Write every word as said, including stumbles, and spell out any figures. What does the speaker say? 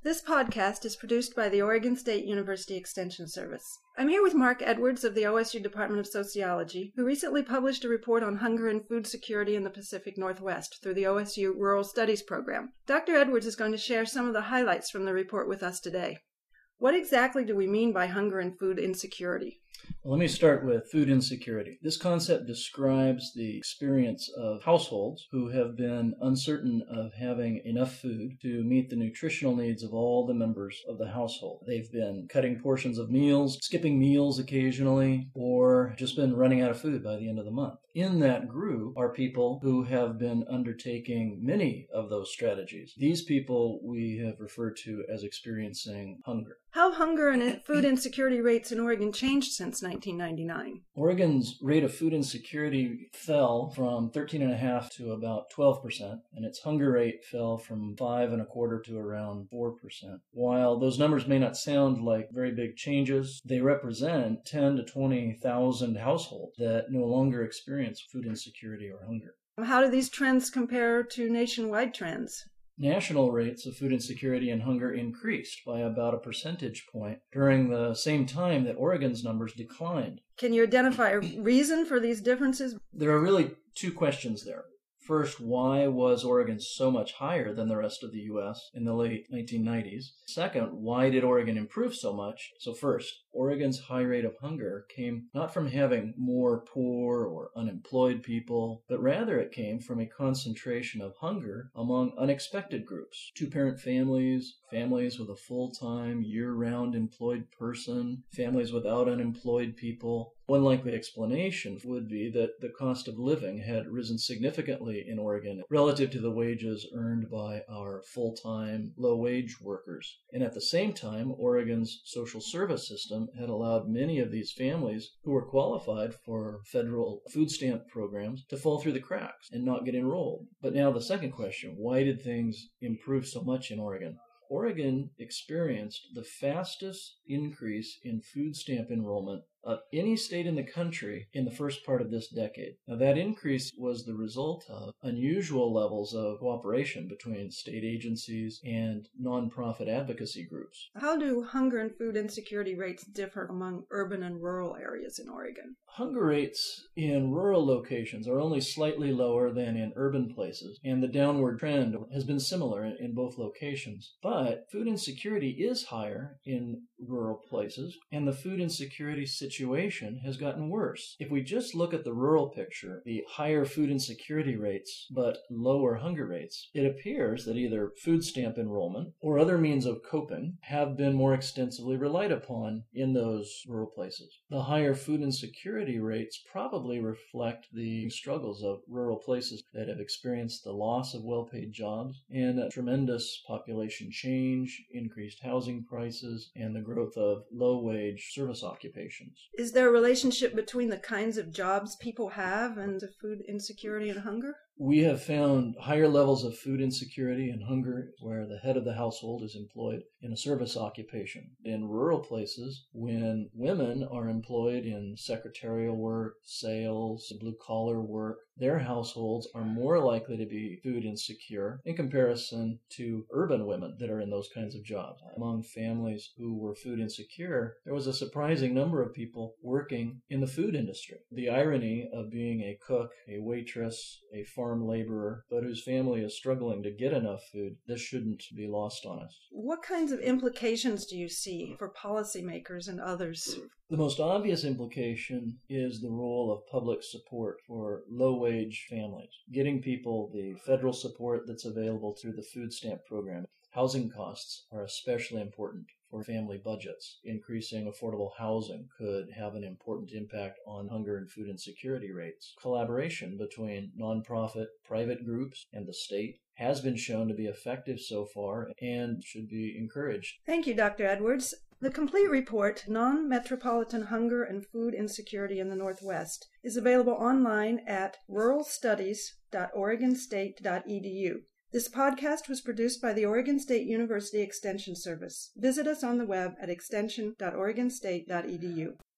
This podcast is produced by the Oregon State University Extension Service. I'm here with Mark Edwards of the O S U Department of Sociology, who recently published a report on hunger and food security in the Pacific Northwest through the O S U Rural Studies program. Doctor Edwards is going to share some of the highlights from the report with us today. What exactly do we mean by hunger and food insecurity? Well, let me start with food insecurity. This concept describes the experience of households who have been uncertain of having enough food to meet the nutritional needs of all the members of the household. They've been cutting portions of meals, skipping meals occasionally, or just been running out of food by the end of the month. In that group are people who have been undertaking many of those strategies. These people we have referred to as experiencing hunger. How have hunger and food insecurity rates in Oregon changed since nineteen ninety-nine? Oregon's rate of food insecurity fell from thirteen point five to about twelve percent, and its hunger rate fell from five and a quarter to around four percent. While those numbers may not sound like very big changes, they represent ten to twenty thousand households that no longer experience food insecurity or hunger. How do these trends compare to nationwide trends? National rates of food insecurity and hunger increased by about a percentage point during the same time that Oregon's numbers declined. Can you identify a reason for these differences? There are really two questions there. First, why was Oregon so much higher than the rest of the U S in the late nineteen nineties? Second, why did Oregon improve so much? So first, Oregon's high rate of hunger came not from having more poor or unemployed people, but rather it came from a concentration of hunger among unexpected groups. Two-parent families, families with a full-time, year-round employed person, families without unemployed people. One likely explanation would be that the cost of living had risen significantly in Oregon relative to the wages earned by our full-time, low-wage workers. And at the same time, Oregon's social service system had allowed many of these families who were qualified for federal food stamp programs to fall through the cracks and not get enrolled. But now the second question, why did things improve so much in Oregon? Oregon experienced the fastest increase in food stamp enrollment of any state in the country in the first part of this decade. Now, that increase was the result of unusual levels of cooperation between state agencies and nonprofit advocacy groups. How do hunger and food insecurity rates differ among urban and rural areas in Oregon? Hunger rates in rural locations are only slightly lower than in urban places, and the downward trend has been similar in, in both locations. But food insecurity is higher in rural places, and the food insecurity situation situation has gotten worse. If we just look at the rural picture, the higher food insecurity rates but lower hunger rates, it appears that either food stamp enrollment or other means of coping have been more extensively relied upon in those rural places. The higher food insecurity rates probably reflect the struggles of rural places that have experienced the loss of well-paid jobs and a tremendous population change, increased housing prices, and the growth of low-wage service occupations. Is there a relationship between the kinds of jobs people have and the food insecurity and hunger? We have found higher levels of food insecurity and hunger where the head of the household is employed in a service occupation. In rural places, when women are employed in secretarial work, sales, blue-collar work, their households are more likely to be food insecure in comparison to urban women that are in those kinds of jobs. Among families who were food insecure, there was a surprising number of people working in the food industry. The irony of being a cook, a waitress, a farm laborer, but whose family is struggling to get enough food, this shouldn't be lost on us. What kinds of implications do you see for policymakers and others? The most obvious implication is the role of public support for low-wage families, getting people the federal support that's available through the food stamp program. Housing costs are especially important for family budgets. Increasing affordable housing could have an important impact on hunger and food insecurity rates. Collaboration between nonprofit, private groups, and the state has been shown to be effective so far and should be encouraged. Thank you, Doctor Edwards. The complete report, Non-Metropolitan Hunger and Food Insecurity in the Northwest, is available online at rural studies dot oregon state dot e d u. This podcast was produced by the Oregon State University Extension Service. Visit us on the web at extension dot oregon state dot e d u.